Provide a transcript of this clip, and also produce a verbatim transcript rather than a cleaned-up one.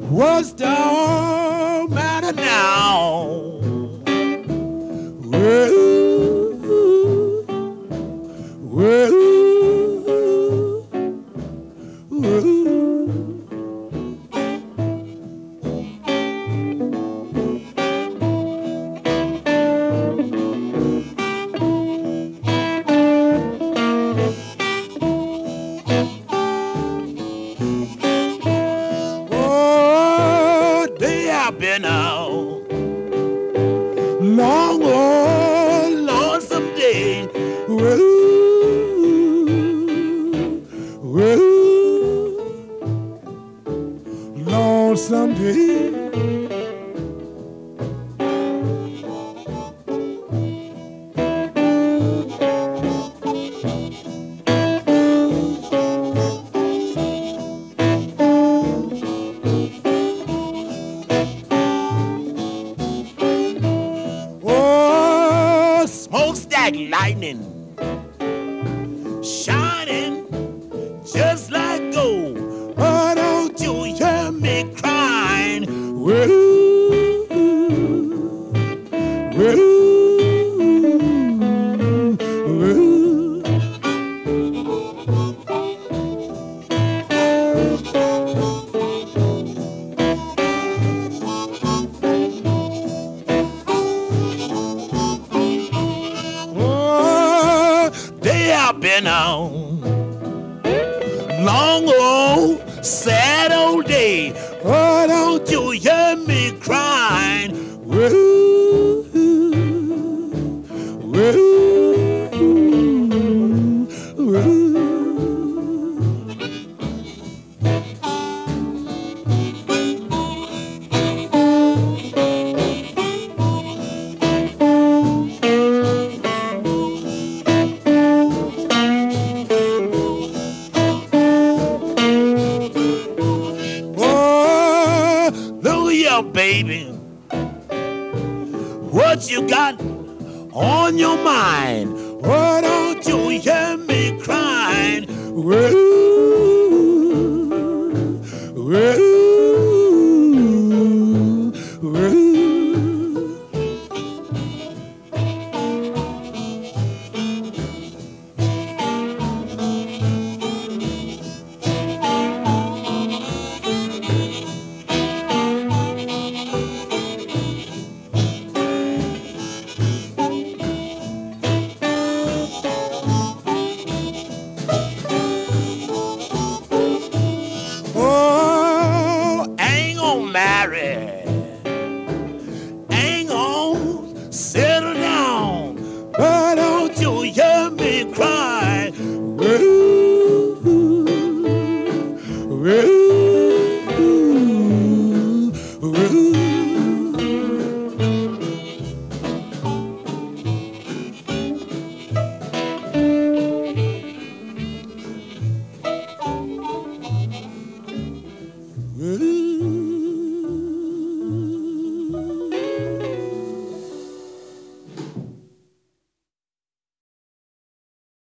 What's the matter now? Well, well, well. Oh, they have been out long, oh, lonesome day. Well, well, lonesome day. Oh, smokestack lightning shining just like gold. Oh, don't you hear me crying? Well, well, well. Oh, they have been on long old sad old day. Oh, don't you hear me crying? Well, well, well. Oh, look here, baby. What you got on your mind? Why don't you hear me crying? Well, well.